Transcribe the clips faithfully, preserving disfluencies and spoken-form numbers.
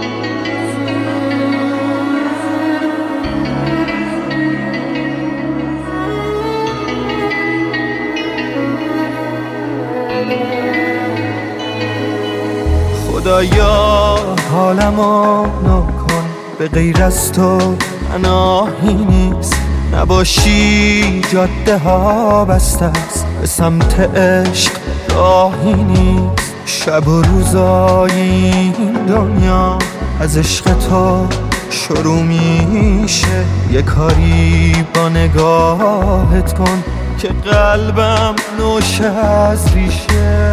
خدایا حالمو نکن، به غیر از تو پناهی نیست. نباشی جاده ها بسته است، به سمت عشق راهی نیست. شب و روزای این دنیا از عشق تو شروع میشه. یه کاری با نگاهت کن که قلبم نوشه از ریشه.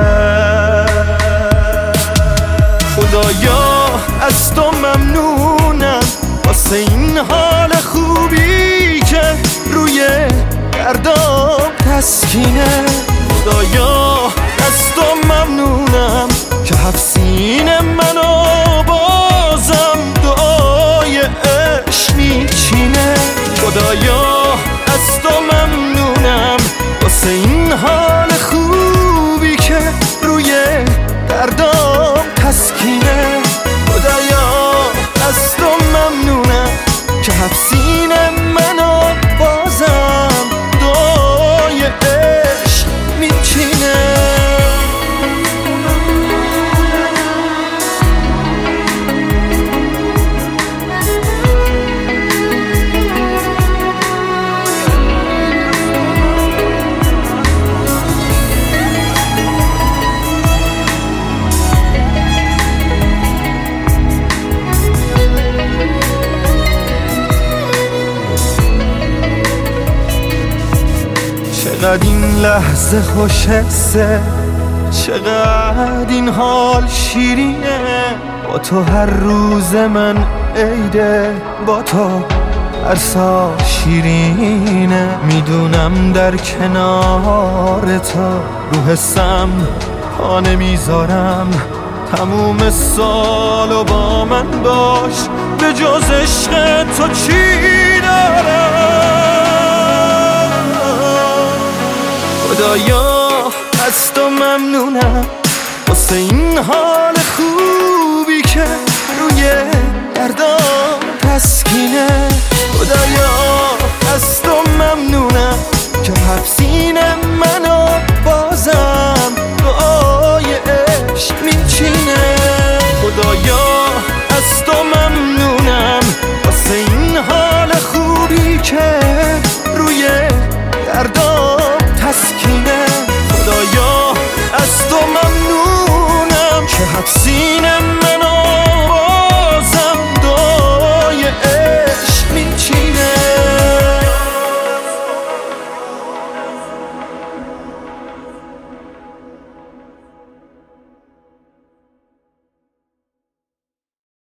خدایا از تو ممنونم واسه این حال خوبی که روی دردام تسکینه. خدایا از تو ممنونم که حفظین منو بازم دعای عشق میچینه. خدایا از تو ممنونم واسه این حال خوبی که روی دردام تسکینه. خدایا از تو ممنونم که حفظین منو بازم دعای عشق میچینه. چقدر این لحظه خوش حسه، چقدر این حال شیرینه. با تو هر روز من عیده، با تو هر سال شیرینه. میدونم در کنار تو رو حسم پا نمیذارم. تموم سالو با من باش، به جز عشق تو چی دارم. خدایا از تو ممنونم واسه این حال خوبی که روی دردام تسکینه. خدایا از تو ممنونم که حفظین منو بازم دعای عشق میچینه. خدایا از تو ممنونم واسه این حال خوبی که روی دردام تسکینه. خدایا از تو ممنونم که حفظین